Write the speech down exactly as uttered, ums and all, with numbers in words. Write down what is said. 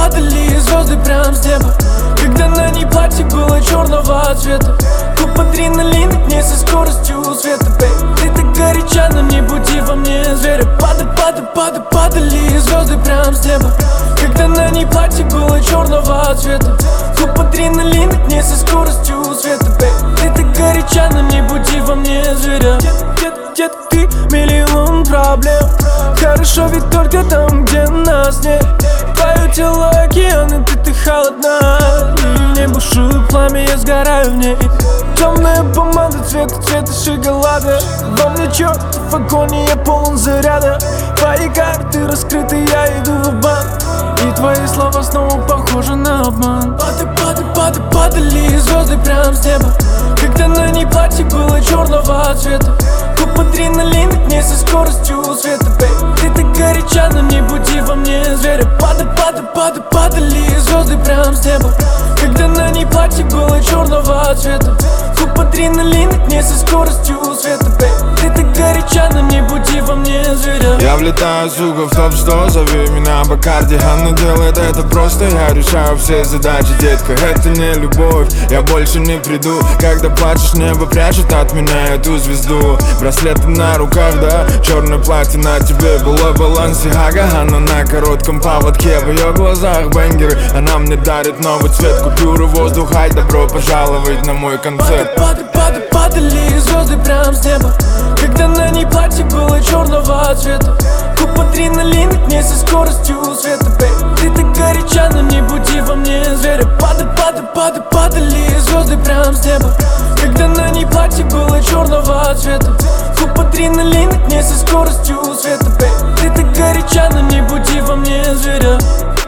падали звезды прям с неба, когда на ней платье было черного цвета. Клуб адреналина к ней со скоростью света, бэй. Ты так горяча, но не буди во мне зверя. Падай, падай, падай, падали звезды прям с неба, когда на ней платье было черного цвета. Клуб адреналина к ней со скоростью света, бэй. Ты так горяча, но не буди во мне зверя. Дед, дед, ты миллион проблем. Хорошо ведь только там, где нас нет. Твое тело океан, и ты, ты холодна. И в небо бушует пламя, я сгораю в ней. Темная помада цвета, цвета шоколада. Во мне чертов огонь, и я полон заряда. Твои карты раскрыты, я иду в банк, и твои слова снова похожи на обман. Падай, падай, падай, падали звезды прям с неба, когда на ней платье было черного цвета. Клуб адреналина к ней со скоростью света, бэй. Ты так горяча, но не буди во мне зверя. Падай, падай, падай, падали звезды прям с неба, когда на ней платье было черного цвета. Клуб адреналина к ней со скоростью света, бэй. Ты так горяча, но не буди во мне зверя. Я влетаю, сука, в топ сто, зови меня Бакарди. Она делает это просто, я решаю все задачи, детка. Это не любовь, я больше не приду. Когда плачешь, небо прячет от меня эту звезду. Браслеты на руках, да, черное платье на тебе. Было Балансиага, она на коротком поводке. В ее глазах бенгеры, она мне дарит новый цвет. Купюры, воздух, ай, добро пожаловать на мой концерт. Падай, падай, падали звезды прям с неба, когда на ней платье было черного цвета. Клуб адреналина к ней со скоростью света, бэй. Ты так горяча, но не буди во мне зверя. Падай, падай, падай, падали звезды прям с неба, когда на ней платье было черного цвета. Клуб адреналина к ней со скоростью света, бэй. Ты так горяча, но не буди во мне зверя.